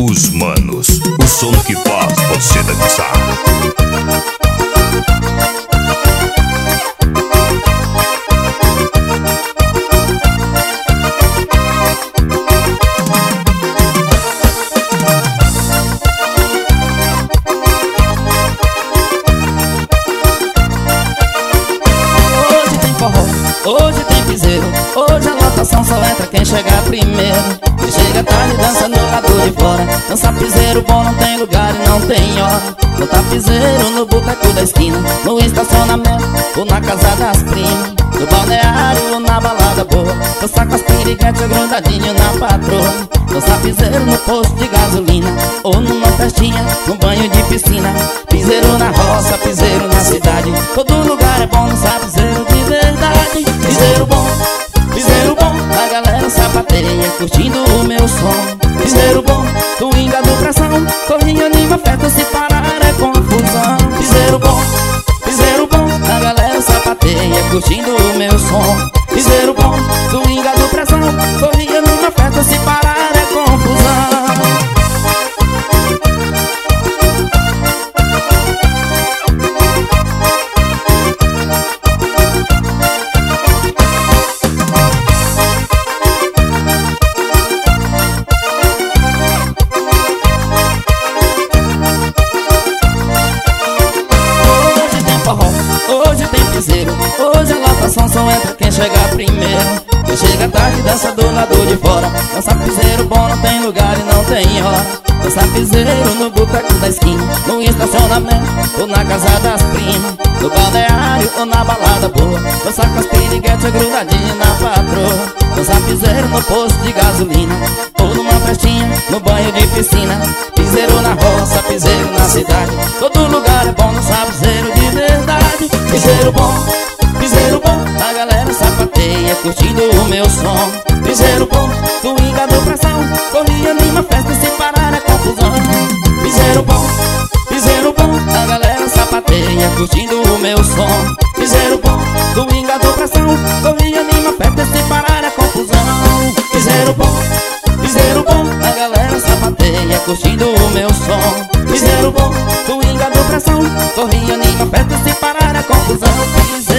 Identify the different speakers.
Speaker 1: Os Manos, o som que faz você dançar.
Speaker 2: Hoje tem forró, hoje tem piseiro, hoje a lotação só entra quem chegar primeiro. Quem chega tarde dança no lado de fora. Dança piseiro bom, não tem lugar e não tem hora. Dança piseiro no boteco da esquina, no estacionamento ou na casa das primas, no balneário ou na balada boa. Dança com as piriguetes grudadinho na patroa. Dança piseiro no posto de gasolina ou numa festinha, num banho de piscina. Piseiro na roça, piseiro na cidade, todo lugar é bom, dança piseiro de verdade. Piseiro bom, a galera sapateia curtindo o meu som. Piseiro bom, swinga do pressão, corre, anima, festa, se parar é confusão. Piseiro bom, a galera sapateia curtindo o meu som. Piseiro bom, swinga do pressão, corre, anima, festa, se parar é confusão. Hoje tem piseiro, hoje a lotação só entra quem chegar primeiro. Quem chega tarde dança do lado de fora. Dança piseiro bom, não tem lugar e não tem hora. Dança piseiro no boteco da esquina, no estacionamento ou na casa das primas, no balneário ou na balada boa. Dança com as piriguetes grudadinhas na patroa. Dança piseiro no posto de gasolina ou numa festinha, no banho de piscina. Piseiro na roça, piseiro na cidade, todo lugar é bom, dança piseiro de verdade. Piseiro bom, a galera sapateia curtindo o meu som. Piseiro bom, swinga do pressão, corre, anima, festa, se parar é confusão. Piseiro bom, a galera sapateia curtindo o meu som. Piseiro bom, swinga do pressão, corre, anima, festa, se parar é confusão. Piseiro bom, a galera sapateia curtindo o meu som. Piseiro bom, swinga do pressão, corre, anima, festa, se parar é confusão.